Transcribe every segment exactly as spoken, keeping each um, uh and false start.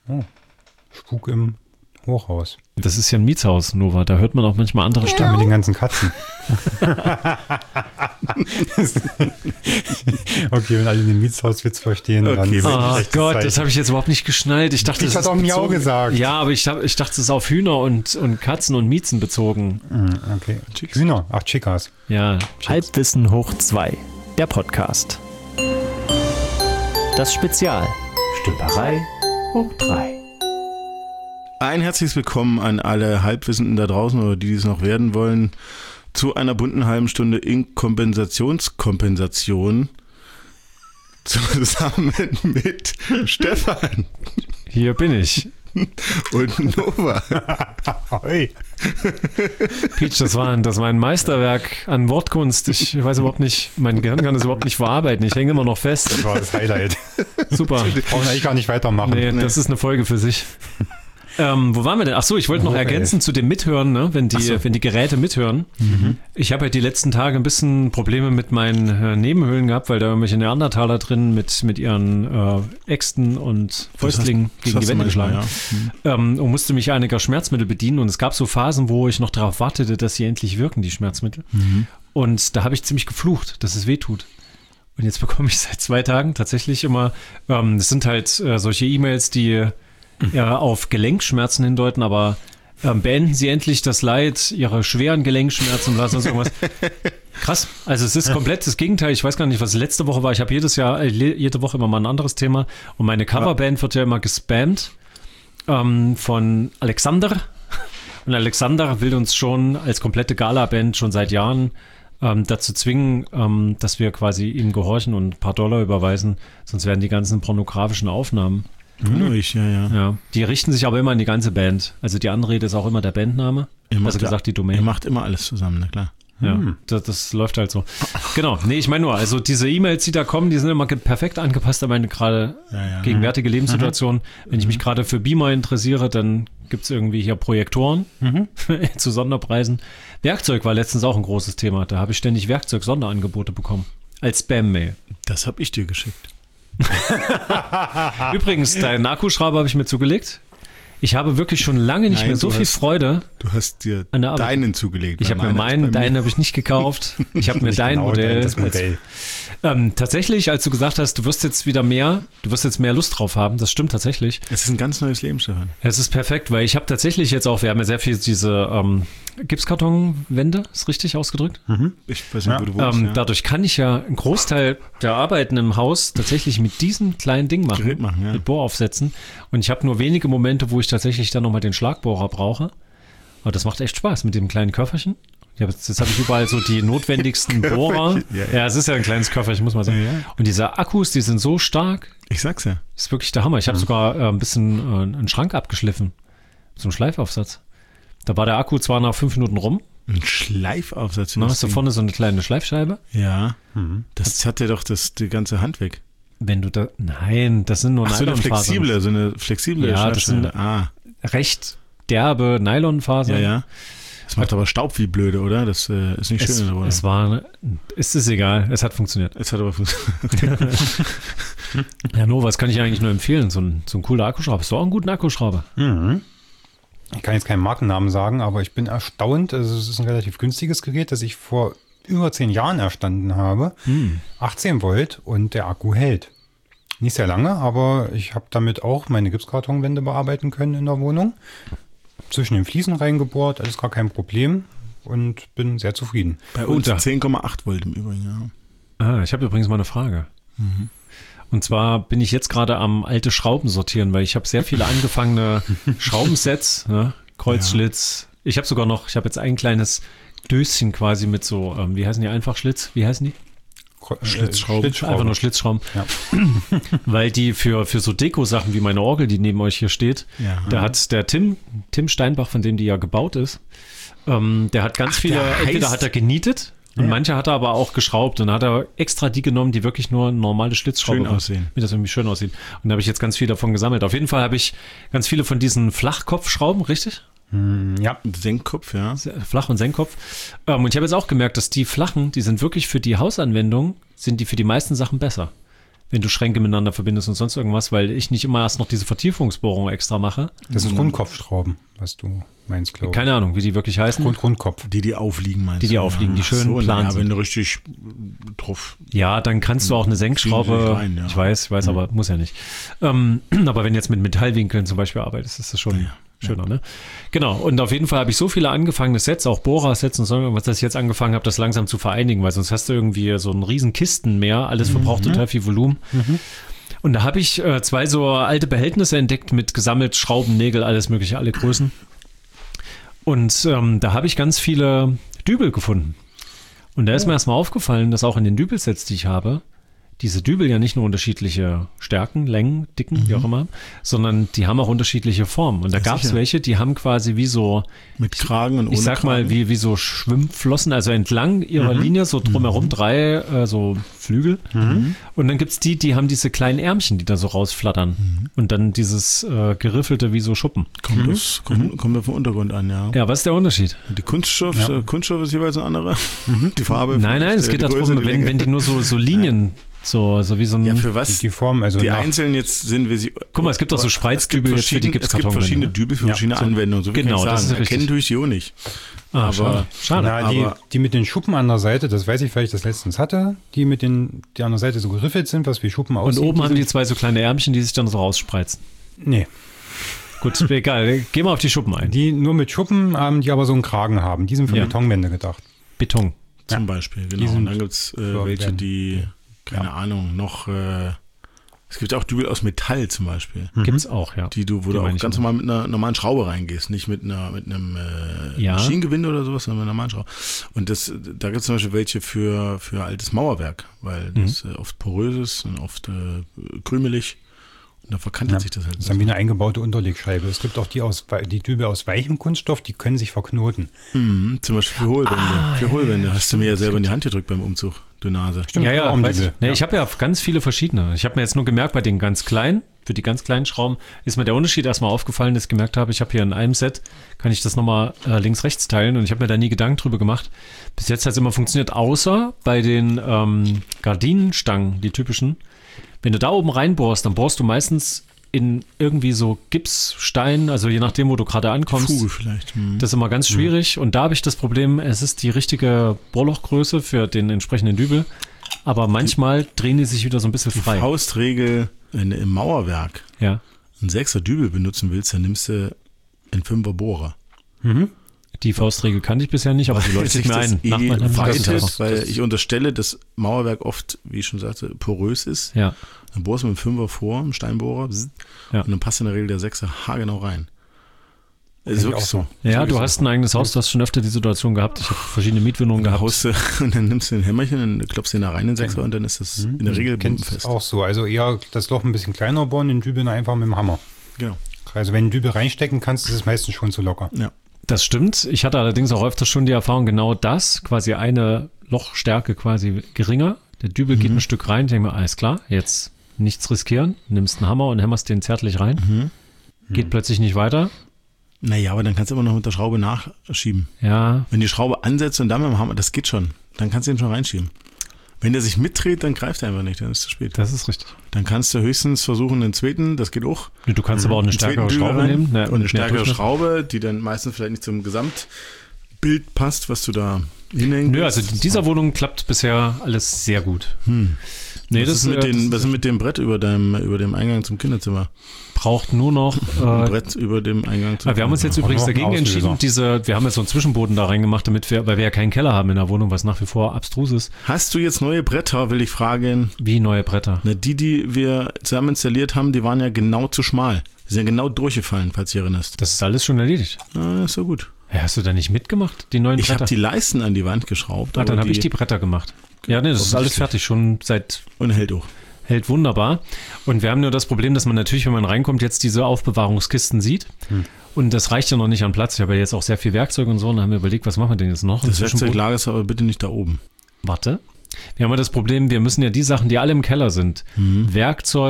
Oh, Spuk im Hochhaus. Das ist ja ein Mietshaus, Nova. Da hört man auch manchmal andere Stimmen. Ja, mit den ganzen Katzen. Okay, wenn alle den Mietshauswitz verstehen, okay, dann... Oh Gott, Zeichen. Das habe ich jetzt überhaupt nicht geschnallt. Ich dachte, ich das hatte auch Miau gesagt. Ja, aber ich, ich dachte, es ist auf Hühner und, und Katzen und Miezen bezogen. Okay, Chicks. Hühner, ach, Chicas. Ja. Halbwissen hoch zwei, der Podcast. Das Spezial. Stümperei hoch drei. Ein herzliches Willkommen an alle Halbwissenden da draußen oder die, die es noch werden wollen, zu einer bunten halben Stunde in Kompensationskompensation zusammen mit Stefan. Hier bin ich. Und Nova. Hey. Peach, das war, ein, das war ein Meisterwerk an Wortkunst. Ich weiß überhaupt nicht, mein Gehirn kann das überhaupt nicht verarbeiten. Ich hänge immer noch fest. Das war das Highlight. Super. Wir brauchen eigentlich gar nicht weitermachen. Nee, nee. Das ist eine Folge für sich. Ähm, wo waren wir denn? Ach so, ich wollte noch ergänzen zu dem Mithören, ne? wenn, die, so. wenn die Geräte mithören. Mhm. Ich habe halt die letzten Tage ein bisschen Probleme mit meinen äh, Nebenhöhlen gehabt, weil da irgendwelche Neandertaler drin mit, mit ihren äh, Äxten und Fäustlingen gegen die Wände geschlagen. Ja. Mhm. Ähm, und musste mich einiger Schmerzmittel bedienen. Und es gab so Phasen, wo ich noch darauf wartete, dass sie endlich wirken, die Schmerzmittel. Mhm. Und da habe ich ziemlich geflucht, dass es weh tut. Und jetzt bekomme ich seit zwei Tagen tatsächlich immer, ähm, das sind halt äh, solche E-Mails, die ja, auf Gelenkschmerzen hindeuten, aber ähm, beenden Sie endlich das Leid Ihrer schweren Gelenkschmerzen und lassen uns irgendwas. Krass, also es ist komplett das Gegenteil. Ich weiß gar nicht, was letzte Woche war. Ich habe jedes Jahr, äh, jede Woche immer mal ein anderes Thema und meine Coverband wird ja immer gespammt ähm, von Alexander. Und Alexander will uns schon als komplette Gala-Band schon seit Jahren ähm, dazu zwingen, ähm, dass wir quasi ihm gehorchen und ein paar Dollar überweisen, sonst werden die ganzen pornografischen Aufnahmen. Mhm. Ich, ja, ja. Ja, die richten sich aber immer an die ganze Band. Also die Anrede ist auch immer der Bandname. Also gesagt, die Domain. Ihr macht immer alles zusammen, na klar. Ja, hm. das, das läuft halt so. Genau, nee, ich meine nur, also diese E-Mails, die da kommen, die sind immer perfekt angepasst an meine gerade ja, ja. gegenwärtige Lebenssituation. Mhm. Wenn ich mich gerade für Beamer interessiere, dann gibt es irgendwie hier Projektoren mhm. zu Sonderpreisen. Werkzeug war letztens auch ein großes Thema. Da habe ich ständig Werkzeug-Sonderangebote bekommen. Als Spam-Mail. Das habe ich dir geschickt. Übrigens, deinen Akkuschrauber habe ich mir zugelegt. Ich habe wirklich schon lange nicht Nein, mehr so viel hast, Freude. Du hast dir deinen zugelegt. Ich habe mir meinen, deinen habe ich nicht gekauft. Ich habe mir dein genau Modell. Das Modell. Als, ähm, tatsächlich, als du gesagt hast, du wirst jetzt wieder mehr, du wirst jetzt mehr Lust drauf haben, das stimmt tatsächlich. Es ist ein ganz neues Leben, Stefan. Es ist perfekt, weil ich habe tatsächlich jetzt auch, wir haben ja sehr viel diese ähm, Gipskartonwände, ist richtig ausgedrückt? Mhm. Ich weiß nicht, ja. wo du wohnst. Ähm, ja. Dadurch kann ich ja einen Großteil der Arbeiten im Haus tatsächlich mit diesem kleinen Ding machen, Gerät machen ja. mit Bohraufsätzen. Und ich habe nur wenige Momente, wo ich tatsächlich dann nochmal den Schlagbohrer brauche. Aber das macht echt Spaß mit dem kleinen Köfferchen. Hab, jetzt habe ich überall so die notwendigsten Bohrer. ja, ja. ja, es ist ja ein kleines Köfferchen, muss man sagen. Ja, ja. Und diese Akkus, die sind so stark. Ich sag's ja. Das ist wirklich der Hammer. Ich habe mhm. sogar äh, ein bisschen äh, einen Schrank abgeschliffen. Mit so einem Schleifaufsatz. Da war der Akku zwar nach fünf Minuten rum. Ein Schleifaufsatz? Na, hast du vorne so eine kleine Schleifscheibe? Ja. Mhm. Das hat ja doch das, die ganze Hand weg. Wenn du da, nein, das sind nur Ach, Nylonfasern. So eine flexible, so eine flexible ja, das sind ah. recht derbe Nylonfasern. Ja, ja. Das macht aber Staub wie blöde, oder? Das äh, ist nicht es, schön. Oder? Es war, es ist egal, es hat funktioniert. Es hat aber funktioniert. Ja, Nova, was kann ich eigentlich nur empfehlen? So ein, so ein cooler Akkuschrauber. Hast du auch einen guten Akkuschrauber? Mhm. Ich kann jetzt keinen Markennamen sagen, aber ich bin erstaunt. Also es ist ein relativ günstiges Gerät, das ich vor über zehn Jahren erstanden habe. Hm. achtzehn Volt und der Akku hält. Nicht sehr lange, aber ich habe damit auch meine Gipskartonwände bearbeiten können in der Wohnung. Zwischen den Fliesen reingebohrt, alles gar kein Problem und bin sehr zufrieden. Bei uns zehn Komma acht Volt im Übrigen, ja. Ah, ich habe übrigens mal eine Frage. Mhm. Und zwar bin ich jetzt gerade am alte Schrauben sortieren, weil ich habe sehr viele angefangene Schraubensets, ne? Kreuzschlitz. Ja. Ich habe sogar noch, ich habe jetzt ein kleines Döschen quasi mit so, ähm, wie heißen die, Einfachschlitz? Wie heißen die? Schlitzschrauben. Schlitzschrauben. Einfach nur Schlitzschrauben. Ja. Weil die für, für so Deko-Sachen wie meine Orgel, die neben euch hier steht, ja. da hat der Tim, Tim Steinbach, von dem die ja gebaut ist, ähm, der hat ganz Ach, viele, entweder hat er genietet und ja. manche hat er aber auch geschraubt und dann hat er extra die genommen, die wirklich nur normale Schlitzschrauben schön aussehen. Damit das irgendwie schön aussieht. Und da habe ich jetzt ganz viel davon gesammelt. Auf jeden Fall habe ich ganz viele von diesen Flachkopfschrauben, richtig? Ja, Senkkopf, ja. Flach- und Senkkopf. Ähm, und ich habe jetzt auch gemerkt, dass die flachen, die sind wirklich für die Hausanwendung, sind die für die meisten Sachen besser. wenn du Schränke miteinander verbindest und sonst irgendwas, weil ich nicht immer erst noch diese Vertiefungsbohrung extra mache. Das sind Rundkopfschrauben, was du meinst, glaube ich. Keine Ahnung, wie die wirklich heißen. Rund, Rundkopf. Die, die aufliegen, meinst Die, die du? aufliegen, die schön so, plan ja, sind. wenn du richtig drauf... Ja, dann kannst du auch eine Senkschraube, rein, ja. ich weiß, ich weiß, aber muss ja nicht. Ähm, aber wenn du jetzt mit Metallwinkeln zum Beispiel arbeitest, ist das schon Ja. schöner, ne? Genau, und auf jeden Fall habe ich so viele angefangene Sets, auch Bohrer-Sets und so irgendwas, dass ich jetzt angefangen habe, das langsam zu vereinigen, weil sonst hast du irgendwie so einen riesen Kistenmeer, alles verbraucht total viel Volumen. Und da habe ich äh, zwei so alte Behältnisse entdeckt mit gesammelt Schrauben, Nägel, alles mögliche, alle Größen. Und ähm, da habe ich ganz viele Dübel gefunden. Und da ist mir erstmal aufgefallen, dass auch in den Dübelsets, die ich habe, diese Dübel ja nicht nur unterschiedliche Stärken, Längen, Dicken, wie auch immer, sondern die haben auch unterschiedliche Formen. Und da Ja, gab es sicher. welche, die haben quasi wie so, Mit Kragen und ohne ich sag mal, Kragen. wie, wie so Schwimmflossen, also entlang ihrer Linie, so drumherum drei äh, so Flügel. Und dann gibt's die, die haben diese kleinen Ärmchen, die da so rausflattern. Und dann dieses äh, geriffelte wie so Schuppen. Kommt, das, kommt, kommt auf den Untergrund an, ja. Ja, was ist der Unterschied? Die Kunststoff, äh, Kunststoff ist jeweils eine andere. Die Farbe. Nein, nein, es äh, geht die Größe, darum, die wenn, Länge. wenn die nur so, so Linien, so, so wie so ein... Ja, für Die, was? die Form, also Die nach, einzelnen jetzt sind wir sie. Guck mal, es gibt auch so Spreizdübel jetzt für die Es gibt Gipskartonwände, verschiedene ne? Dübel für Ja, verschiedene so- Anwendungen. So viel genau, kann ich das sagen. ist richtig. Erkennen tue ich sie auch nicht. Ah, aber- schade. Schade. na, die, aber- die mit den Schuppen an der Seite, das weiß ich, weil ich das letztens hatte, die mit den, die an der Seite so geriffelt sind, was wie Schuppen Und aussehen. oben haben die sind- zwei so kleine Ärmchen, die sich dann so rausspreizen. Nee, Gut, egal. Geh mal auf die Schuppen ein. die nur mit Schuppen haben, die aber so einen Kragen haben. Die sind für Ja. Betonwände gedacht. Beton. Zum Beispiel, genau. sind Und dann gibt es äh, für welche, Wände. die, keine Ahnung, noch. Äh, es gibt auch Dübel aus Metall zum Beispiel. Gibt's auch, ja. Die du, wo Die du meine auch ich ganz immer. normal mit einer normalen Schraube reingehst, nicht mit einer mit einem äh, Ja. Maschinengewinde oder sowas, sondern mit einer normalen Schraube. Und das, da gibt es zum Beispiel welche für, für altes Mauerwerk, weil Mhm. das äh, oft porös ist und oft äh, krümelig. Und da verkantet Ja. sich das halt. Das ist dann wie eine eingebaute Unterlegscheibe. Es gibt auch die aus die Dübel aus weichem Kunststoff, die können sich verknoten. Mhm, zum Beispiel für Hohlwände. Ah, für ja, Hohlwände ja, hast du mir ja selber in die Hand gedrückt beim Umzug, du Nase. Stimmt, Ja, ja, Raumdübel. weiß ich. Nee, ich habe ja ganz viele verschiedene. Ich habe mir jetzt nur gemerkt, bei den ganz kleinen, für die ganz kleinen Schrauben, ist mir der Unterschied erstmal aufgefallen, dass ich gemerkt habe, ich habe hier in einem Set, kann ich das nochmal äh, links-rechts teilen und ich habe mir da nie Gedanken drüber gemacht. Bis jetzt hat es immer funktioniert, außer bei den ähm, Gardinenstangen, die typischen. Wenn du da oben reinbohrst, dann bohrst du meistens in irgendwie so Gipsstein, also je nachdem, wo du gerade ankommst. Fuge vielleicht. Mhm. Das ist immer ganz schwierig und da habe ich das Problem, es ist die richtige Bohrlochgröße für den entsprechenden Dübel, aber manchmal drehen die sich wieder so ein bisschen frei. Faustregel, wenn du im Mauerwerk Ja. einen Sechser Dübel benutzen willst, dann nimmst du einen Fünfer Bohrer. Die Faustregel kannte ich bisher nicht, aber sie leuchtet sich mir das ein. eh Nach meinem weitet, Podcast. weil ich unterstelle, dass Mauerwerk oft, wie ich schon sagte, porös ist. Ja. Dann bohrst du mit dem Fünfer vor, einem Steinbohrer, bzz, Ja. und dann passt in der Regel der Sechser haargenau rein. Das ist ich wirklich auch so. so. Ist Ja, wirklich du so. hast ein eigenes Haus, du hast schon öfter die Situation gehabt. Ich habe verschiedene Mietwohnungen Dann gehabt. haust du, und dann nimmst du ein Hämmerchen, dann klopfst du ihn da rein, den Sechser, und dann ist das in der Regel Kennst bombenfest. auch so. Also eher das Loch ein bisschen kleiner bohren, den Dübel einfach mit dem Hammer. Genau. Also wenn du den Dübel reinstecken kannst, ist es meistens schon zu locker. Ja. Das stimmt. Ich hatte allerdings auch öfter schon die Erfahrung, genau das, quasi eine Lochstärke quasi geringer. Der Dübel geht ein Stück rein, ich denke mir, alles klar, jetzt nichts riskieren, nimmst einen Hammer und hämmerst den zärtlich rein. Geht plötzlich nicht weiter. Naja, aber dann kannst du immer noch mit der Schraube nachschieben. Ja, Wenn die Schraube ansetzt und dann mit dem Hammer, das geht schon. Dann kannst du ihn schon reinschieben. Wenn der sich mitdreht, dann greift er einfach nicht, dann ist es zu spät. das ist richtig. Dann kannst du höchstens versuchen, einen zweiten, das geht auch. Du kannst aber auch eine einen zweiten stärkere Dübel Schraube rein nehmen. Ne, und eine mehr stärkere Durchmesser. Schraube, die dann meistens vielleicht nicht zum Gesamtbild passt, was du da hinhängen Nö, willst. also in dieser Wohnung klappt bisher alles sehr gut. Hm. Nee, was, ist mit äh, den, das was ist mit dem Brett über deinem, über dem Eingang zum Kinderzimmer? braucht nur noch. Ein Äh, Brett über dem Eingang zum Ah, wir haben uns jetzt Kinderzimmer. übrigens noch einen dagegen Auslöser. entschieden, diese, wir haben jetzt so einen Zwischenboden da reingemacht, damit wir, weil wir ja keinen Keller haben in der Wohnung, was nach wie vor abstrus ist, Hast du jetzt neue Bretter, will ich fragen? wie neue Bretter. Na, die, die wir zusammen installiert haben, die waren ja genau zu schmal. Die sind ja genau durchgefallen, falls du dich erinnerst. Das ist alles schon erledigt. Na, ist so gut. Ja, hast du da nicht mitgemacht, die neuen Ich habe Bretter? die Leisten an die Wand geschraubt. ah, aber dann habe ich die Bretter gemacht. Ja, nee, das ist alles Offensichtlich. fertig, schon seit, Und hält auch. hält wunderbar. Und wir haben nur das Problem, dass man natürlich, wenn man reinkommt, jetzt diese Aufbewahrungskisten sieht. Und das reicht ja noch nicht an Platz. Ich habe ja jetzt auch sehr viel Werkzeug und so. Und dann haben wir überlegt, was machen wir denn jetzt noch? Das Zwischenboden? Werkzeuglager ist aber bitte nicht da oben. Warte. Wir haben ja das Problem, wir müssen ja die Sachen, die alle im Keller sind, Werkzeug,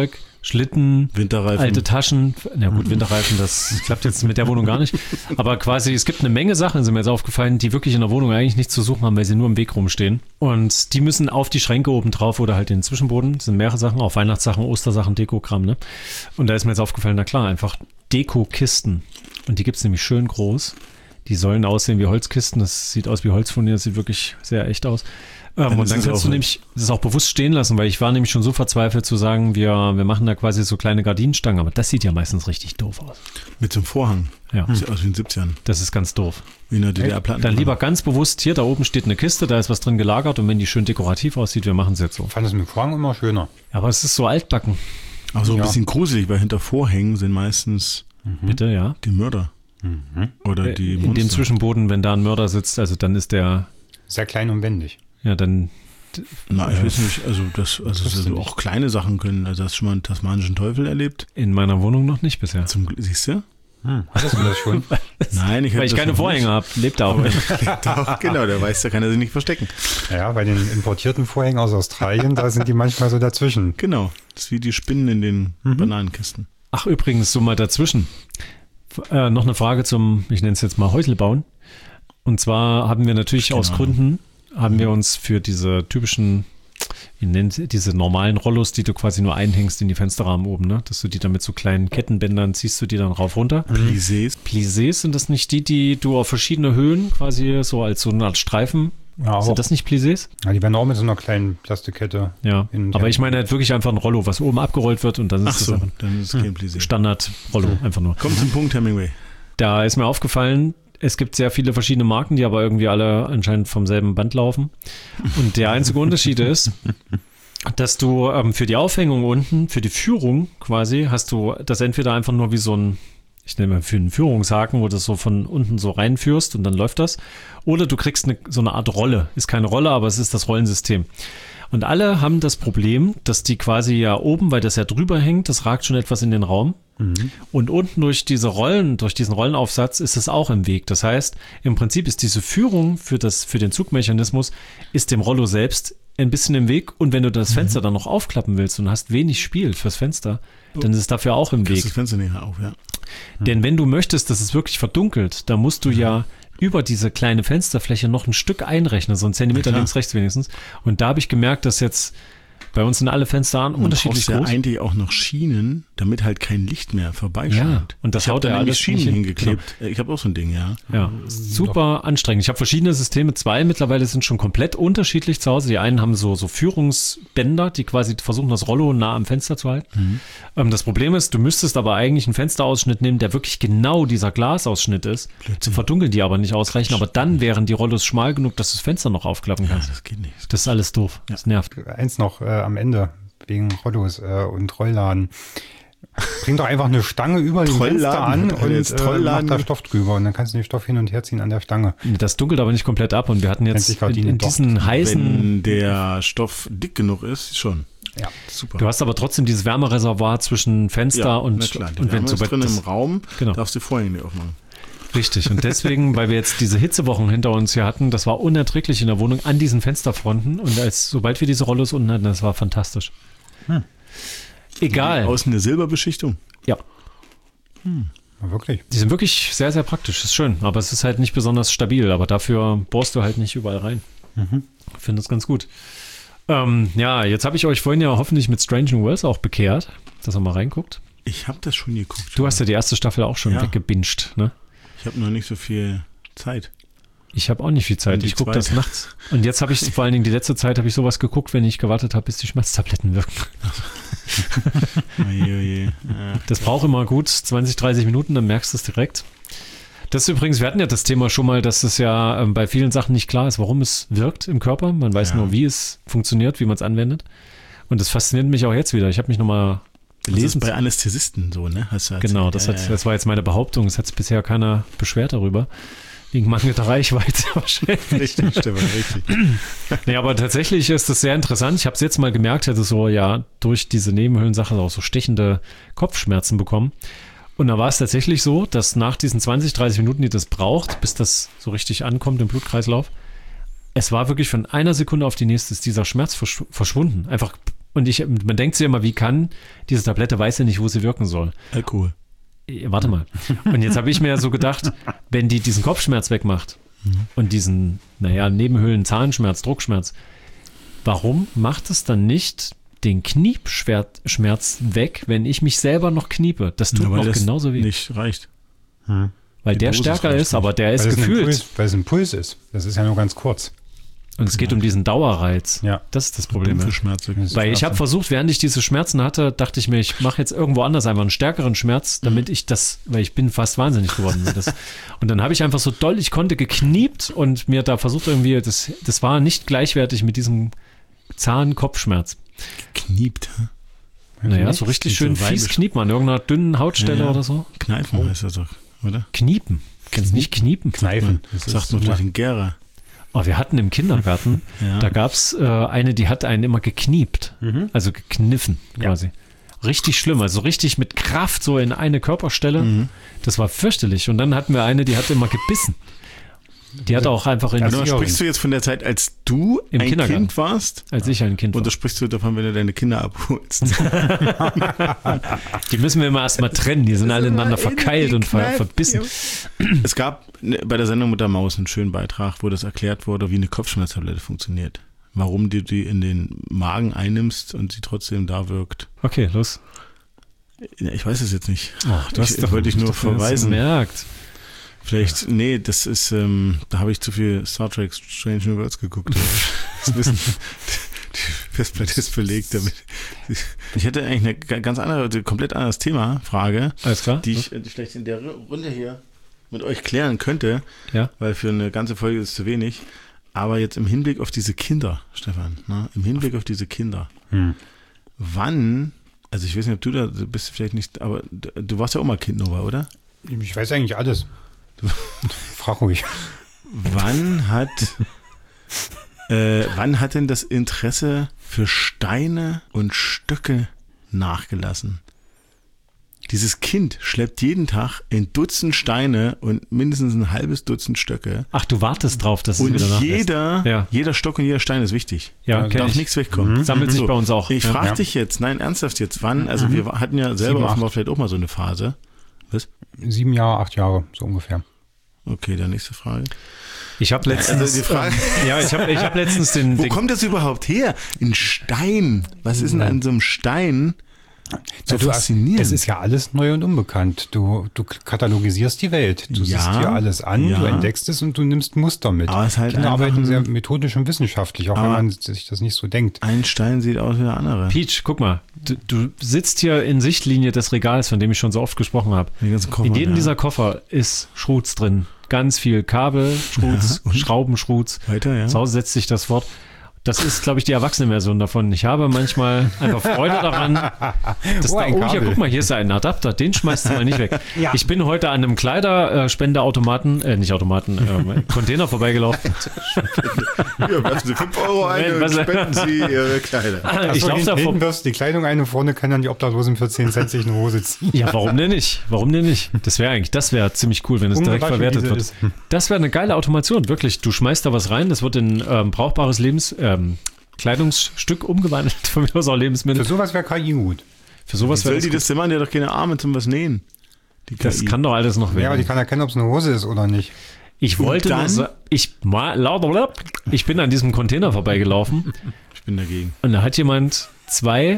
Schlitten, Winterreifen. alte Taschen. Na gut, Winterreifen, das klappt jetzt mit der Wohnung gar nicht. Aber quasi, es gibt eine Menge Sachen, sind mir jetzt aufgefallen, die wirklich in der Wohnung eigentlich nichts zu suchen haben, weil sie nur im Weg rumstehen. Und die müssen auf die Schränke oben drauf oder halt in den Zwischenboden. Das sind mehrere Sachen, auch Weihnachtssachen, Ostersachen, Dekokram, ne? Und da ist mir jetzt aufgefallen, na klar, einfach Dekokisten. Und die gibt es nämlich schön groß. Die sollen aussehen wie Holzkisten. Das sieht aus wie Holzfurnier, das sieht wirklich sehr echt aus. Ähm, und dann kannst du nämlich das auch bewusst stehen lassen, weil ich war nämlich schon so verzweifelt zu sagen, wir, wir machen da quasi so kleine Gardinenstangen, aber das sieht ja meistens richtig doof aus. Mit so einem Vorhang. Ja. Sieht aus wie in den siebzigern. Das ist ganz doof. Wie in der D D R-Platten. Dann lieber ganz bewusst, hier, da oben steht eine Kiste, da ist was drin gelagert und wenn die schön dekorativ aussieht, wir machen es jetzt so. Ich fand es mit Vorhang immer schöner. Ja, aber es ist so altbacken. Aber so ein Ja. bisschen gruselig, weil hinter Vorhängen sind meistens Bitte, ja. die Mörder. Oder die In Monster. dem Zwischenboden, wenn da ein Mörder sitzt, also dann ist der, Sehr klein und wendig. ja, dann, Na, ich weiß nicht, also das, also Das das wusste auch kleine Sachen können. Also hast du schon mal einen tasmanischen Teufel erlebt? in meiner Wohnung noch nicht bisher. Zum, Gl- siehst du? Hm, hattest du das schon? Nein, ich Weil ich keine Vorhänge habe, lebt da auch nicht. Doch, genau, der weiß, da kann er sich nicht verstecken. Ja, bei den importierten Vorhängen aus Australien, da sind die manchmal so dazwischen. Genau, das ist wie die Spinnen in den Bananenkisten. Ach, übrigens, so mal dazwischen. F- Äh, noch eine Frage zum, ich nenne es jetzt mal Häuselbauen. Und zwar haben wir natürlich Keine aus Ahnung. Gründen, haben wir uns für diese typischen, wie nennt sie, diese normalen Rollos, die du quasi nur einhängst in die Fensterrahmen oben, ne? Dass du die dann mit so kleinen Kettenbändern ziehst du die dann rauf runter. Plissés. Plissés, sind das nicht die, die du auf verschiedene Höhen quasi so als so eine Art Streifen, Ja, auch. sind das nicht Plissés? Ja, die werden auch mit so einer kleinen Plastikkette. Ja, Hin und aber her. ich meine halt wirklich einfach ein Rollo, was oben abgerollt wird und dann Ach ist das so, einfach dann ist es kein Plissé. Standard-Rollo, einfach nur. Komm zum Punkt, Hemingway. Da ist mir aufgefallen, es gibt sehr viele verschiedene Marken, die aber irgendwie alle anscheinend vom selben Band laufen. Und der einzige Unterschied ist, dass du ähm, für die Aufhängung unten, für die Führung quasi, hast du das entweder einfach nur wie so ein, ich nenne mal für einen Führungshaken, wo du das so von unten so reinführst und dann läuft das. Oder du kriegst eine, so eine Art Rolle. Ist keine Rolle, aber es ist das Rollensystem. Und alle haben das Problem, dass die quasi ja oben, weil das ja drüber hängt, das ragt schon etwas in den Raum. Und unten durch diese Rollen, durch diesen Rollenaufsatz ist es auch im Weg. Das heißt, im Prinzip ist diese Führung für, das, für den Zugmechanismus, ist dem Rollo selbst ein bisschen im Weg. Und wenn du das Fenster dann noch aufklappen willst und hast wenig Spiel fürs Fenster, dann ist es dafür auch im Kriegst Weg. das Fenster näher auf, ja. Denn wenn du möchtest, dass es wirklich verdunkelt, dann musst du ja über diese kleine Fensterfläche noch ein Stück einrechnen, so ein Zentimeter klar. links, rechts wenigstens. Und da habe ich gemerkt, dass jetzt bei uns sind alle Fenster an, Und unterschiedlich brauchst ja groß. eigentlich auch noch Schienen, damit halt kein Licht mehr vorbeischeint. Ja, und das ich habe haut da ja nämlich alles Schienen nicht hin. hingeklebt. Ich habe auch so ein Ding, ja. Ja, super anstrengend. Ich habe verschiedene Systeme. Zwei mittlerweile sind schon komplett unterschiedlich zu Hause. Die einen haben so, so Führungsbänder, die quasi versuchen, das Rollo nah am Fenster zu halten. Ähm, das Problem ist, du müsstest aber eigentlich einen Fensterausschnitt nehmen, der wirklich genau dieser Glasausschnitt ist. Zu verdunkeln die aber nicht ausreichen. Aber dann wären die Rollos schmal genug, dass du das Fenster noch aufklappen Ja, kannst. das geht nicht. Das ist alles doof. Das nervt. Eins noch äh, am Ende, wegen Rollos äh, und Rollladen. Bring doch einfach eine Stange über den Trollladen, Fenster an hat er und jetzt äh, mach Trollladen da ge- Stoff drüber. Und dann kannst du den Stoff hin und her ziehen an der Stange. Das dunkelt aber nicht komplett ab. Und wir hatten jetzt sich in, Gardinen in doch. diesen heißen... Wenn der Stoff dick genug ist, schon. Ja. Super. Du hast aber trotzdem dieses Wärmereservoir zwischen Fenster ja, und... na klar, die und wenn Wärme ist sobald drin das- im Raum, Genau. darfst du Vorhänge nicht aufmachen. Richtig. Und deswegen, weil wir jetzt diese Hitzewochen hinter uns hier hatten, das war unerträglich in der Wohnung an diesen Fensterfronten. Und als sobald wir diese Rollos unten hatten, das war fantastisch. Egal. Außen eine Silberbeschichtung. Ja, Wirklich. die sind wirklich sehr, sehr praktisch. Ist schön. Aber es ist halt nicht besonders stabil. Aber dafür bohrst du halt nicht überall rein. Ich finde das ganz gut. Ähm, ja, jetzt habe ich euch vorhin ja hoffentlich mit Strange New Worlds auch bekehrt, dass ihr mal reinguckt. Ich habe das schon geguckt. Du hast ja die erste Staffel auch schon Ja. weggebinged, ne? Ich habe noch nicht so viel Zeit. Ich habe auch nicht viel Zeit. Und die Ich gucke zweite. das nachts. Und jetzt habe ich vor allen Dingen die letzte Zeit habe ich sowas geguckt, wenn ich gewartet habe, bis die Schmerztabletten wirken. Oje, oje. Ja. Das braucht immer gut zwanzig, dreißig Minuten, dann merkst du es direkt. Das ist übrigens, wir hatten ja das Thema schon mal, dass es ja ähm, bei vielen Sachen nicht klar ist, warum es wirkt im Körper. Man weiß Ja. nur, wie es funktioniert, wie man es anwendet. Und das fasziniert mich auch jetzt wieder. Ich habe mich nochmal Das ist belesen. bei Anästhesisten so, ne? Hast du erzählt. Genau, das, ja, hat, ja. das war jetzt meine Behauptung. Es hat sich bisher keiner beschwert darüber. Wegen mangelnder Reichweite wahrscheinlich. Richtig, Stefan, richtig. Nee, aber tatsächlich ist das sehr interessant. Ich habe es jetzt mal gemerkt, hätte so ja durch diese Nebenhöhlensache auch so stechende Kopfschmerzen bekommen. Und da war es tatsächlich so, dass nach diesen zwanzig, dreißig Minuten, die das braucht, bis das so richtig ankommt im Blutkreislauf, es war wirklich von einer Sekunde auf die nächste ist dieser Schmerz verschw- verschwunden. Einfach Und ich, man denkt sich immer, wie kann diese Tablette, weiß ja nicht, wo sie wirken soll. Alkohol. Warte mal. Und jetzt habe ich mir ja so gedacht, wenn die diesen Kopfschmerz wegmacht mhm. und diesen, naja, Nebenhöhlen, Zahnschmerz, Druckschmerz, warum macht es dann nicht den Kniepschmerz weg, wenn ich mich selber noch kniepe? Das tut ja, noch das genauso weh. Nicht reicht. Hm. Weil die der Dosis stärker ist, aber der ist weil gefühlt. Impuls, weil es ein Impuls ist. Das ist ja nur ganz kurz. Und es geht um diesen Dauerreiz. Ja. Das ist das Problem. Schmerz, Weil ich habe versucht, während ich diese Schmerzen hatte, dachte ich mir, ich mache jetzt irgendwo anders einfach einen stärkeren Schmerz, damit ich das, weil ich bin fast wahnsinnig geworden. Das, und dann habe ich einfach so doll ich konnte gekniept und mir da versucht irgendwie, das, das war nicht gleichwertig mit diesem Zahn-Kopfschmerz. Gekniept, hä? Naja, so richtig schön so fies kniept man, an irgendeiner dünnen Hautstelle ja, ja. oder so. Kneifen oh. heißt das doch, oder? Kniepen. Kennst du nicht kniepen? Kneifen. Das sagt man doch in Gera. Oh, wir hatten im Kindergarten, ja. da gab es äh, eine, die hat einen immer gekniept, mhm. also gekniffen quasi. Ja. Richtig schlimm, also richtig mit Kraft so in eine Körperstelle. Mhm. Das war fürchterlich. Und dann hatten wir eine, die hat immer gebissen. Die hat auch einfach in also sprichst du jetzt von der Zeit, als du Im ein Kind warst? Als ich ein Kind war. Oder sprichst du davon, wenn du deine Kinder abholst? Die müssen wir immer erstmal trennen. Die sind alle ineinander verkeilt und ver verbissen. Es gab bei der Sendung mit der Maus einen schönen Beitrag, wo das erklärt wurde, wie eine Kopfschmerztablette funktioniert. Warum du die in den Magen einnimmst und sie trotzdem da wirkt. Okay, los. Ich weiß es jetzt nicht. Oh, das ich, wollte ich nur verweisen. Merkt. Vielleicht, ja. nee, das ist, ähm, da habe ich zu viel Star Trek Strange New Worlds geguckt. Das wissen, die Festplatte ist belegt damit. Ich hätte eigentlich eine ganz andere, komplett anderes Thema, Frage, Alles klar. die ich, die ich vielleicht in der Runde hier mit euch klären könnte, ja. weil für eine ganze Folge ist es zu wenig. Aber jetzt im Hinblick auf diese Kinder, Stefan, ne, im Hinblick auf diese Kinder, hm. wann, also ich weiß nicht, ob du da du bist, vielleicht nicht, aber du warst ja auch mal Kind, Nova, oder? Ich weiß eigentlich alles. Frag ruhig. Wann hat, äh, wann hat denn das Interesse für Steine und Stöcke nachgelassen? Dieses Kind schleppt jeden Tag ein Dutzend Steine und mindestens ein halbes Dutzend Stöcke. Ach, du wartest drauf, dass es und wieder nachlässt. jeder, ja. jeder Stock und jeder Stein ist wichtig. Ja, da darf ich. nichts wegkommen. Mhm. Sammelt sich so, bei uns auch. Ich ja. frage ja. dich jetzt, nein, ernsthaft jetzt, wann, also mhm. wir hatten ja selber Sieben, offenbar vielleicht auch mal so eine Phase. Was? Sieben Jahre, acht Jahre, so ungefähr. Okay, dann nächste Frage. Ich habe letztens, also die Frage, ja, ich habe ich hab letztens den. Wo den, kommt das überhaupt her? Ein Stein. Was ist denn an so einem Stein so du, faszinierend? Es ist ja alles neu und unbekannt. Du, du katalogisierst die Welt. Du ja, siehst dir alles an, ja. du entdeckst es und du nimmst Muster mit. Aber es halt Kinder arbeiten ein, sehr methodisch und wissenschaftlich, auch wenn man sich das nicht so denkt. Ein Stein sieht aus wie der andere. Peach, guck mal, du, du sitzt hier in Sichtlinie des Regals, von dem ich schon so oft gesprochen habe. Koffer, in jedem ja. dieser Koffer ist Schrutz drin. Ganz viel Kabel, Schrutz, ja, Schrauben, Schrutz. Weiter, ja. Zu Hause setzt sich das fort. Das ist, glaube ich, die Erwachsene-Version davon. Ich habe manchmal einfach Freude daran. Dass oh, da, ein oh, Kabel. hier, guck mal, hier ist ein Adapter. Den schmeißt du mal nicht weg. Ja. Ich bin heute an einem Kleiderspendeautomaten, äh, nicht Automaten, äh, Container vorbeigelaufen. Ja, werfen Sie fünf Euro ein und spenden Sie Ihre Kleider. Ich laufe da hinten vor. wirfst du die Kleidung ein und vorne kann dann die Obdachlosen für zehn Cent sich eine Hose ziehen. Ja, warum denn nicht? Warum denn nicht? Das wäre eigentlich, das wäre ziemlich cool, wenn es direkt verwertet wird. Ist. Das wäre eine geile Automation, wirklich. Du schmeißt da was rein, das wird in ähm, brauchbares Lebens... Ähm, Kleidungsstück umgewandelt, von mir aus auch Lebensmittel. Für sowas wäre K I gut. Für sowas wäre das die das denn machen? Die hat doch keine Arme zum was nähen. Die das kann doch alles noch werden. Ja, aber die kann erkennen, ob es eine Hose ist oder nicht. Ich Und wollte dann? nur ich, ich bin an diesem Container vorbeigelaufen. Ich bin dagegen. Und da hat jemand zwei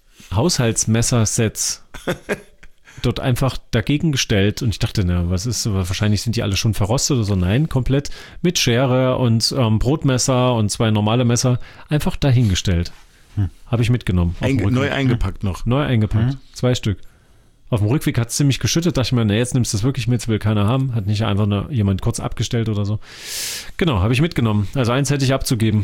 Haushaltsmessersets dort einfach dagegen gestellt und ich dachte, na, was ist, wahrscheinlich sind die alle schon verrostet oder so. Nein, komplett mit Schere und ähm, Brotmesser und zwei normale Messer einfach dahingestellt. Hm. Habe ich mitgenommen. Einge neu eingepackt noch. Neu eingepackt, hm. zwei Stück. Auf dem Rückweg hat es ziemlich geschüttet, dachte ich mir, na, jetzt nimmst du es wirklich mit, will keiner haben. Hat nicht einfach nur jemand kurz abgestellt oder so. Genau, habe ich mitgenommen. Also eins hätte ich abzugeben.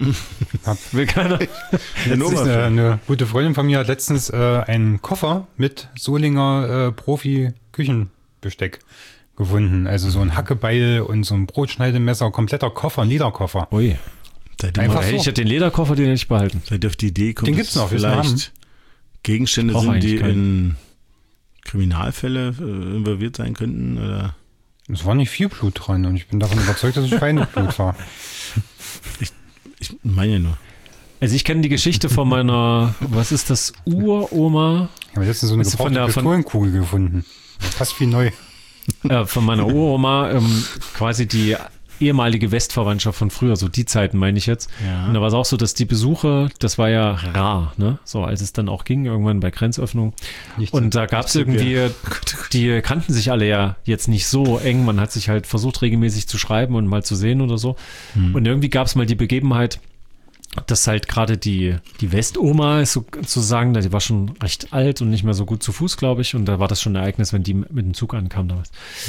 Will keiner. Letztens, äh, eine gute Freundin von mir hat letztens äh, einen Koffer mit Solinger äh, Profi-Küchenbesteck gefunden. Also so ein Hackebeil und so ein Brotschneidemesser, kompletter Koffer, ein Lederkoffer. Ui. Einfach so. Ich hätte den Lederkoffer, den hätte ich behalten. Seid ihr auf die Idee kommt, den gibt's noch, vielleicht Gegenstände sind, die keinen. in Kriminalfälle äh, involviert sein könnten? Oder? Es war nicht viel Blut dran und ich bin davon überzeugt, dass es Schweineblut war. Ich, ich meine ja nur. Also ich kenne die Geschichte von meiner, was ist das, Uroma? Ich habe letztens so eine Also von gebrauchte der- von- Pistolenkugel gefunden. Fast wie neu. Äh, von meiner Uroma, ähm, quasi die ehemalige Westverwandtschaft von früher, so die Zeiten meine ich jetzt. Ja. Und da war es auch so, dass die Besuche, das war ja rar, ne? So als es dann auch ging, irgendwann bei Grenzöffnung. Nicht Und da gab es irgendwie, die kannten sich alle ja jetzt nicht so eng. Man hat sich halt versucht, regelmäßig zu schreiben und mal zu sehen oder so. Hm. Und irgendwie gab es mal die Begebenheit, dass halt gerade die, die Westoma ist sozusagen, die war schon recht alt und nicht mehr so gut zu Fuß, glaube ich. Und da war das schon ein Ereignis, wenn die mit dem Zug ankam damals.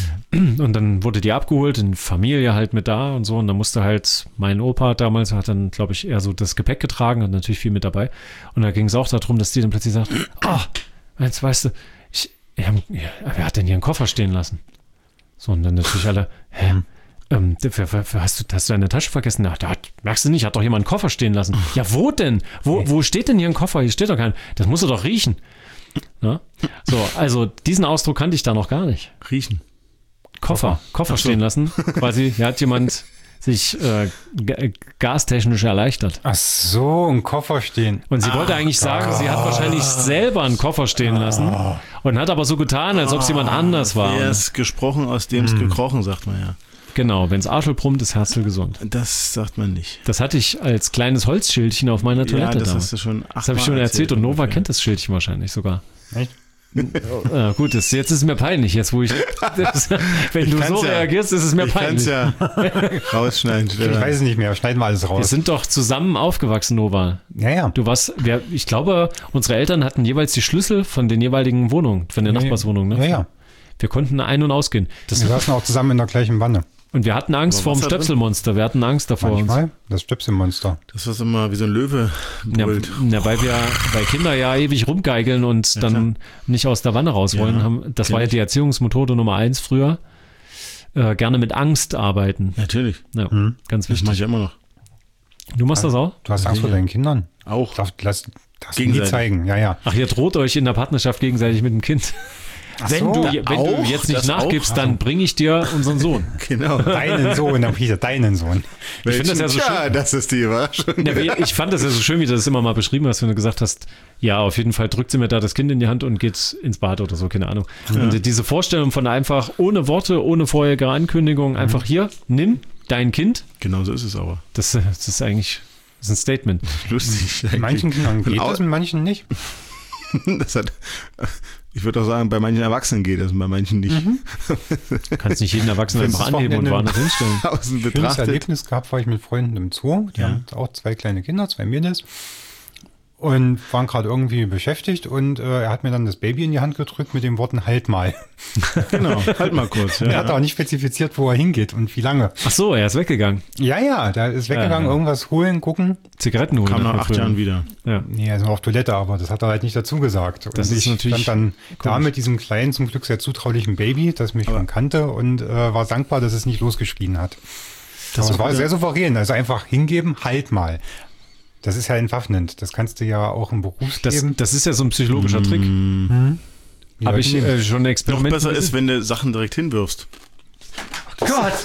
Und dann wurde die abgeholt, in Familie halt mit da und so. Und dann musste halt mein Opa damals, hat dann, glaube ich, eher so das Gepäck getragen, hat natürlich viel mit dabei. Und da ging es auch darum, dass die dann plötzlich sagt, ah, jetzt weißt du, ich, ja, wer hat denn hier einen Koffer stehen lassen? So, und dann natürlich alle, hä? Ähm, für, für, für, hast, du, hast du deine Tasche vergessen? Ja, da hat, merkst du nicht, hat doch jemand einen Koffer stehen lassen. Ja, wo denn? Wo, wo steht denn hier ein Koffer? Hier steht doch kein. Das musst du doch riechen. Ja? So, also diesen Ausdruck kannte ich da noch gar nicht. Riechen. Koffer, Koffer Ach so. stehen lassen. Quasi, hier hat jemand sich äh, g- gastechnisch erleichtert. Ach so, ein Koffer stehen. Und sie wollte eigentlich sagen, sie hat wahrscheinlich selber einen Koffer stehen lassen und hat aber so getan, als ob es jemand anders war. Er ist gesprochen, aus dem es gekrochen, sagt man ja. Genau, wenn's Arschel brummt, ist Herzl gesund. Das sagt man nicht. Das hatte ich als kleines Holzschildchen auf meiner Toilette Ja, das damals. hast du schon Das habe ich schon erzählt und Nova kennt das Schildchen wahrscheinlich sogar. Echt? Ja, gut, das, jetzt ist es mir peinlich, jetzt wo ich, das, wenn Ich du kann's so ja. reagierst, ist es mir Ich kann peinlich. es ja rausschneiden. Ich Stefan. weiß es nicht mehr. Schneiden wir alles Wir raus. sind doch zusammen aufgewachsen, Nova. Ja, ja. Du warst, wir, ich glaube, unsere Eltern hatten jeweils die Schlüssel von den jeweiligen Wohnungen, von den Nachbarswohnungen. Ne? Ja, ja. Wir konnten ein- und ausgehen. Das, Wir saßen auch zusammen in der gleichen Wanne. und wir hatten Angst Aber vor dem was da drin? Stöpselmonster. Wir hatten Angst davor. Uns. Manchmal. Das Stöpselmonster. Das war immer wie so ein Löwe Ja, brüllt. ja, weil wir, weil Kinder ja ewig rumgeigeln und dann nicht aus der Wanne raus wollen. Ja, haben, das kenn war ja ich. die Erziehungsmethode Nummer eins früher. Äh, gerne mit Angst arbeiten. Natürlich. Ja, ganz Das mache ich wichtig. immer noch. Du machst das auch? Du hast Angst vor deinen Kindern. Auch. Darf, lass, darfst du nie Gegenseitig. zeigen. Ja, ja. Ach, ihr droht euch in der Partnerschaft gegenseitig mit dem Kind. Ach Wenn, so. du, Da wenn auch? du jetzt nicht Das nachgibst, auch? dann bringe ich dir unseren Sohn. Genau. Deinen Sohn, dann Peter, deinen Sohn. Ich finde das ja so Tja, schön. das ist die Überraschung. Ja, wie- ich fand das ja so schön, wie du das immer mal beschrieben hast, wenn du gesagt hast, ja, auf jeden Fall drückt sie mir da das Kind in die Hand und geht ins Bad oder so, keine Ahnung. Und diese Vorstellung von einfach ohne Worte, ohne vorherige Ankündigung, einfach hier, nimm dein Kind, Genau so ist es aber. das, das ist eigentlich das ist ein Statement. Lustig. Bei manchen Kindern geht Au- das, mit manchen nicht. Das hat, ich würde auch sagen, bei manchen Erwachsenen geht das und bei manchen nicht. Du kannst nicht jeden Erwachsenen Findest einfach das anheben und Wochenende- woanders hinstellen. Außen Schönes betrachtet. Erlebnis gehabt, war ich mit Freunden im Zoo. Die Ja. haben auch zwei kleine Kinder, zwei Mädels. Und waren gerade irgendwie beschäftigt und äh, er hat mir dann das Baby in die Hand gedrückt mit den Worten, halt mal. Genau, halt mal kurz. Er Ja. hat auch nicht spezifiziert, wo er hingeht und wie lange. Ach so, er ist weggegangen. Ja, ja, der ist weggegangen, Ja. irgendwas holen, gucken. Zigaretten holen. Kam nach von acht früher. Jahren wieder. Ja. Nee, er ist noch auf Toilette, aber das hat er halt nicht dazu gesagt. Und Das ist ich natürlich stand dann da komisch. mit diesem kleinen, zum Glück sehr zutraulichen Baby, das mich schon kannte und äh, war dankbar, dass es nicht losgeschrien hat. Das Aber es ist war gut, sehr ja. souverän, also einfach hingeben, halt mal. Das ist ja entwaffnend. Das kannst du ja auch im Das, Berufsleben. das ist ja so ein psychologischer Trick. Die Habe Leute ich nehmen. äh, schon ein Noch Experiment besser gesehen. ist, wenn du Sachen direkt hinwirfst. Gott!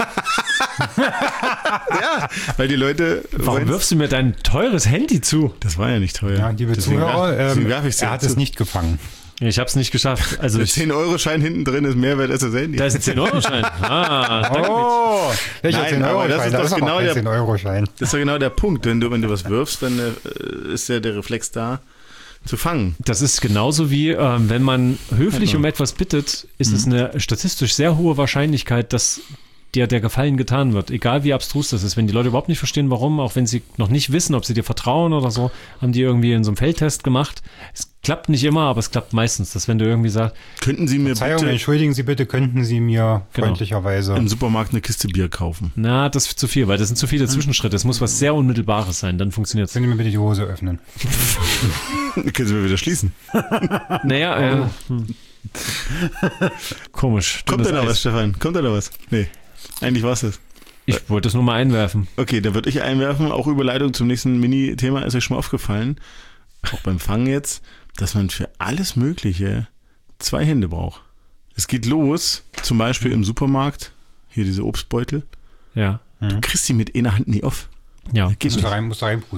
Ja, weil die Leute. Warum wollen's- wirfst du mir dein teures Handy zu? Das war ja nicht teuer. Ja, liebe Deswegen Zuhörer, werf- deswegen ähm, werf ich's er dir hat zu. es nicht gefangen. Ich habe es nicht geschafft. Also Der ich, zehn-Euro-Schein hinten drin ist mehr wert als das Handy. da ist ein zehn-Euro-Schein. Ah, danke. Oh! Welcher Nein, aber das zehn-Euro-Schein? ist Da doch ist aber genau kein der- zehn-Euro-Schein. Das ist ja genau der Punkt. Wenn du, wenn du was wirfst, dann äh, ist ja der Reflex da, zu fangen. Das ist genauso wie, ähm, wenn man höflich um etwas bittet, ist es eine statistisch sehr hohe Wahrscheinlichkeit, dass dir der Gefallen getan wird. Egal wie abstrus das ist. Wenn die Leute überhaupt nicht verstehen, warum, auch wenn sie noch nicht wissen, ob sie dir vertrauen oder so, haben die irgendwie in so einem Feldtest gemacht. Es klappt nicht immer, aber es klappt meistens. Dass wenn du irgendwie sagst, Könnten Sie mir Verzeihung, bitte entschuldigen Sie bitte, könnten Sie mir Genau. freundlicherweise. im Supermarkt eine Kiste Bier kaufen? na, das ist zu viel, weil das sind zu viele Zwischenschritte. Es muss was sehr Unmittelbares sein, dann funktioniert es. Können Sie mir bitte die Hose öffnen? Können Sie mir wieder schließen? Naja, äh, hm. komisch. Kommt da Dünnes noch was, Eis. Stefan? Kommt da noch was? Nee. Eigentlich war's das. Ich wollte es nur mal einwerfen. Okay, da würde ich einwerfen, auch Überleitung zum nächsten Mini-Thema ist euch schon mal aufgefallen, auch beim Fangen jetzt, dass man für alles Mögliche zwei Hände braucht. Es geht los, zum Beispiel im Supermarkt, hier diese Obstbeutel, Ja. du kriegst die mit einer Hand nie auf. Ja. Geht Musst du nicht. rein, musst du reinpusten.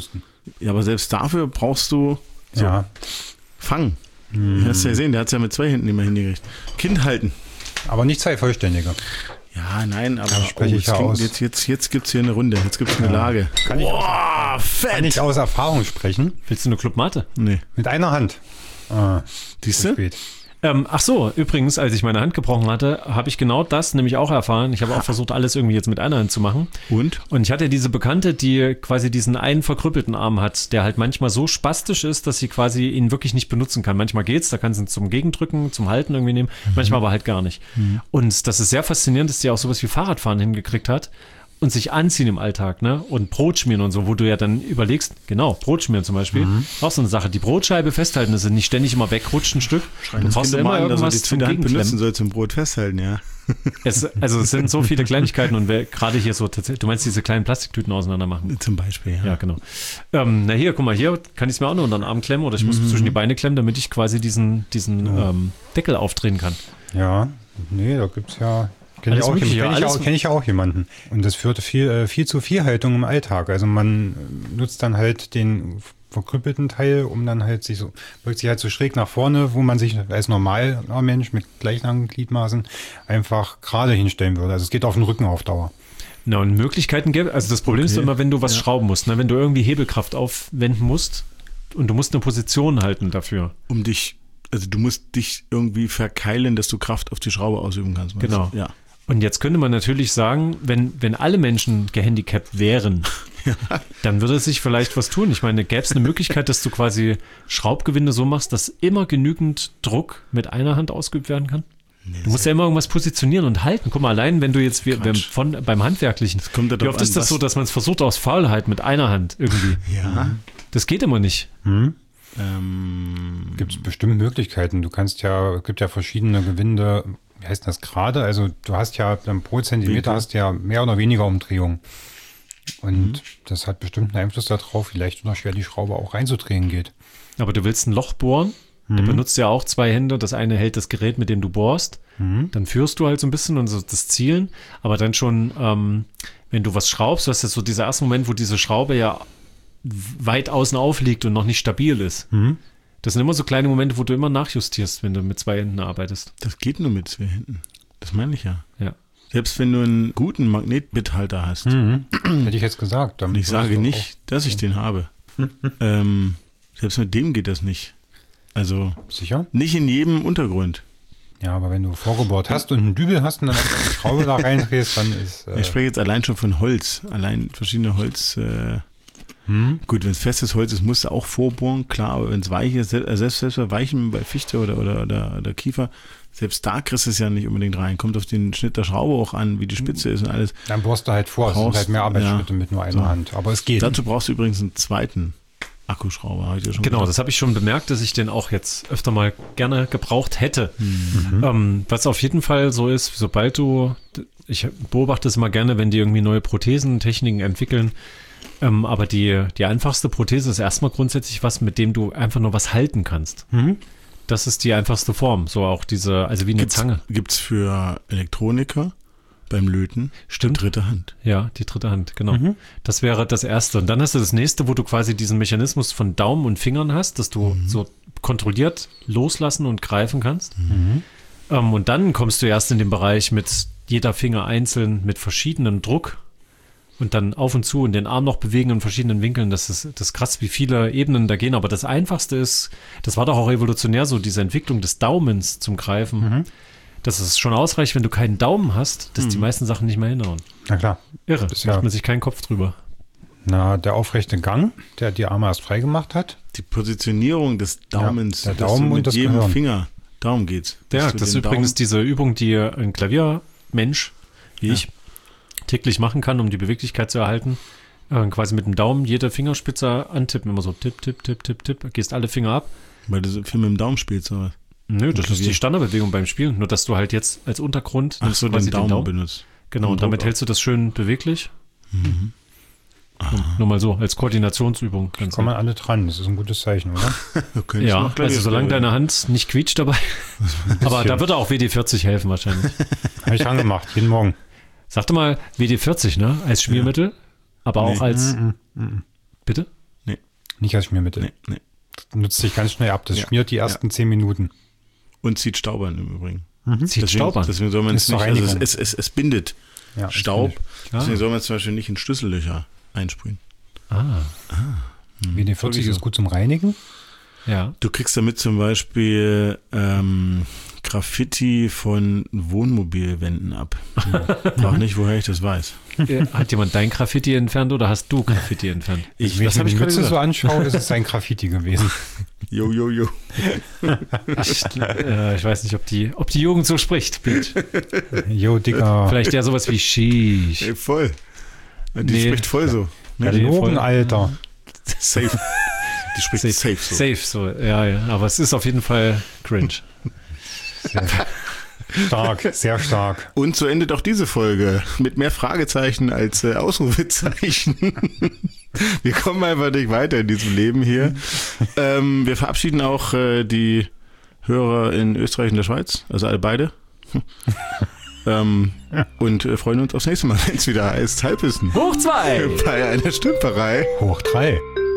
Ja, aber selbst dafür brauchst du so, Ja. Fang. Du hast ja gesehen, der hat es ja mit zwei Händen immer hingekriegt. Kind halten. Aber nicht zwei Vollständige. Ja, nein, aber Ja, spreche ich jetzt, ja aus. jetzt, jetzt, jetzt gibt es hier eine Runde, jetzt gibt es eine Lage. Kann ich, Boah, kann fett! ich aus Erfahrung sprechen? Willst du eine Club Mate? Nee. Mit einer Hand. Ah, Siehst zu du? spät. Ähm, ach so, übrigens, als ich meine Hand gebrochen hatte, habe ich genau das nämlich auch erfahren. Ich habe auch versucht, alles irgendwie jetzt mit einer Hand zu machen. Und? Und ich hatte diese Bekannte, die quasi diesen einen verkrüppelten Arm hat, der halt manchmal so spastisch ist, dass sie quasi ihn wirklich nicht benutzen kann. Manchmal geht's, da kann sie ihn zum Gegendrücken, zum Halten irgendwie nehmen, manchmal aber halt gar nicht. Mhm. Und das ist sehr faszinierend, dass sie auch sowas wie Fahrradfahren hingekriegt hat und sich anziehen im Alltag, ne? Und Brot schmieren und so, wo du ja dann überlegst, genau, Brot schmieren zum Beispiel, mhm. auch so eine Sache, die Brotscheibe festhalten, dass sie nicht ständig immer wegrutscht ein Stück. Schreien Du das brauchst Kind immer mal an, dass er irgendwas die zum zweite Hand benutzen Gegenklemmen. soll zum Brot festhalten, ja. Es, also es sind so viele Kleinigkeiten und wer gerade hier so tatsächlich, du meinst diese kleinen Plastiktüten auseinander machen? Zum Beispiel, ja. Ja, genau. Ähm, na hier, guck mal, hier kann ich es mir auch noch unter den Arm klemmen oder ich muss Mhm. zwischen die Beine klemmen, damit ich quasi diesen, diesen Ja. ähm, Deckel aufdrehen kann. Ja, nee, da gibt's ja. Kenne ich, Alles auch, Mögliche, kenn ich, alles- auch, kenn ich auch jemanden. Und das führte viel, äh, viel zu Viehhaltung im Alltag. Also man äh, nutzt dann halt den verkrüppelten Teil, um dann halt sich so, wirkt sich halt so schräg nach vorne, wo man sich als normaler Mensch mit gleich langen Gliedmaßen einfach gerade hinstellen würde. Also es geht auf den Rücken auf Dauer. Na, und Möglichkeiten gäbe, also das Problem ist Okay. immer, wenn du was Ja. schrauben musst, ne? Wenn du irgendwie Hebelkraft aufwenden musst und du musst eine Position halten dafür. Um dich, also du musst dich irgendwie verkeilen, dass du Kraft auf die Schraube ausüben kannst. meinst Genau. du? Ja. Und jetzt könnte man natürlich sagen, wenn, wenn alle Menschen gehandicapt wären, dann würde sich vielleicht was tun. Ich meine, gäbe es eine Möglichkeit, dass du quasi Schraubgewinde so machst, dass immer genügend Druck mit einer Hand ausgeübt werden kann? Nee, Du musst ja immer irgendwas positionieren und halten. Guck mal, allein wenn du jetzt wie, beim, von, beim Handwerklichen, kommt ja wie drauf oft an, ist das was- so, dass man es versucht aus Faulheit mit einer Hand irgendwie? Ja. Das geht immer nicht. Hm? Ähm, Gibt es bestimmt Möglichkeiten. Du kannst ja, es gibt ja verschiedene Gewinde, wie heißt das gerade? Also du hast ja dann pro Zentimeter Winkel. hast ja mehr oder weniger Umdrehung. Und Mhm. das hat bestimmt einen Einfluss darauf, wie leicht oder schwer die Schraube auch reinzudrehen geht. Aber du willst ein Loch bohren, der benutzt ja auch zwei Hände. Das eine hält das Gerät, mit dem du bohrst. Mhm. Dann führst du halt so ein bisschen und so das Zielen. Aber dann schon, ähm, wenn du was schraubst, du hast jetzt so dieser erste Moment, wo diese Schraube ja weit außen aufliegt und noch nicht stabil ist. Mhm. Das sind immer so kleine Momente, wo du immer nachjustierst, wenn du mit zwei Händen arbeitest. das geht nur mit zwei Händen. Das meine ich ja. Ja. Selbst wenn du einen guten Magnetbithalter hast, Mhm. Hätte ich jetzt gesagt. und ich sage nicht, dass ich den habe, ähm, selbst mit dem geht das nicht. Also Auch, sicher? nicht in jedem Untergrund. Ja, aber wenn du vorgebohrt hast und einen Dübel hast und dann die Schraube da reindrehst, dann ist... Äh, Ich spreche jetzt allein schon von Holz. Allein verschiedene Holz. Äh, hm? gut, wenn es festes Holz ist, musst du auch vorbohren, klar, aber wenn es weich ist, se- selbst, selbst bei Weichen, bei Fichte oder, oder, oder, oder Kiefer, selbst da kriegst du es ja nicht unbedingt rein. Kommt auf den Schnitt der Schraube auch an, wie die Spitze ist und alles. Dann bohrst du halt vor. Es sind Brauchst- halt mehr Arbeitsschritte ja. mit nur einer So. Hand. Aber es geht. Dazu brauchst du übrigens einen zweiten Akkuschrauber, habe ich dir schon Genau, gesagt. das habe ich schon bemerkt, dass ich den auch jetzt öfter mal gerne gebraucht hätte. Mhm. Ähm, was auf jeden Fall so ist, sobald du, ich beobachte es mal gerne, wenn die irgendwie neue Prothesen, Techniken entwickeln, ähm, aber die, die einfachste Prothese ist erstmal grundsätzlich was, mit dem du einfach nur was halten kannst. Mhm. Das ist die einfachste Form, so auch diese, also wie eine Gibt's, Zange. gibt's für Elektroniker beim Löten Stimmt. dritte Hand. Ja, die dritte Hand, genau. Mhm. Das wäre das Erste. Und dann hast du das Nächste, wo du quasi diesen Mechanismus von Daumen und Fingern hast, dass du so kontrolliert loslassen und greifen kannst. Mhm. Ähm, und dann kommst du erst in den Bereich mit jeder Finger einzeln, mit verschiedenem Druck und dann auf und zu und den Arm noch bewegen in verschiedenen Winkeln. Das ist, das ist krass, wie viele Ebenen da gehen. Aber das Einfachste ist, das war doch auch evolutionär so, diese Entwicklung des Daumens zum Greifen. Mhm. Dass es schon ausreicht, wenn du keinen Daumen hast, dass die meisten Sachen nicht mehr hinhauen. Na klar. Irre, Das ist macht ja- man sich keinen Kopf drüber. Na, der aufrechte Gang, der die Arme erst freigemacht hat. Die Positionierung des Daumens, der dass Daumen du und mit das jedem Gehirn. Finger, darum geht's. Ja, Dass du das ist den übrigens Daumen- diese Übung, die ein Klaviermensch wie Ja. ich täglich machen kann, um die Beweglichkeit zu erhalten. Äh, quasi mit dem Daumen jede Fingerspitze antippen, immer so tipp, tipp, tipp, tipp, tipp, gehst alle Finger ab. Weil du so viel mit dem Daumen spielst, oder was? Nö, das ist Klavier. die Standardbewegung beim Spielen, nur dass du halt jetzt als Untergrund Ach nimmst so, du quasi den Daumen, benutzt. Genau, Den und damit Druck hältst du das schön beweglich. Mhm. Und nur mal so, als Koordinationsübung. Ganz Kommen nett. alle dran. Das ist ein gutes Zeichen, oder? Du könntest Ja, noch Klavier also solange spielen. deine Hand nicht quietscht dabei. Aber da würde auch W D vierzig helfen wahrscheinlich. Habe ich dran gemacht, jeden Morgen. Sagte mal W D vierzig, ne? Als Schmiermittel, aber auch Nee. als. Mhm, mhm. Bitte? Nee. Nicht als Schmiermittel. Nee, nee. Das nutzt sich ganz schnell ab. Das Ja. schmiert die ersten zehn Minuten. Und zieht Staub an im Übrigen. Zieht Deswegen, Staub an. deswegen soll man es Ist zur nicht, also es, Reinigung. es, es, es bindet Ja, Staub. das Deswegen soll man es zum Beispiel nicht in Schlüssellöcher einsprühen. Ah, W D vierzig Sowieso. ist gut zum Reinigen. ja. Du kriegst damit zum Beispiel ähm, Graffiti von Wohnmobilwänden ab. Frag nicht, woher ich das weiß. Äh, Hat jemand dein Graffiti entfernt oder hast du Graffiti entfernt? Ich, Wenn das ich habe mir ich die gerade Mütze gesagt. so anschaue, ist es ein Graffiti gewesen. Jo, jo, jo. Ich, äh, ich weiß nicht, ob die, ob die Jugend so spricht. Bitch. Jo, Dicker. Vielleicht ja sowas wie Sheesh. Ey, voll. Die Nee. spricht voll so. Ja, die- Logen, voll- Alter. Safe. Die spricht safe, so. Safe, so. Ja, ja. Aber es ist auf jeden Fall cringe. Stark, sehr stark. Und so endet auch diese Folge mit mehr Fragezeichen als äh, Ausrufezeichen. Wir kommen einfach nicht weiter in diesem Leben hier. Ähm, wir verabschieden auch äh, die Hörer in Österreich und der Schweiz, also alle beide. ähm, und äh, freuen uns aufs nächste Mal, wenn es wieder heißt Halbwissen Hoch zwei! bei einer Stümperei. Hoch drei.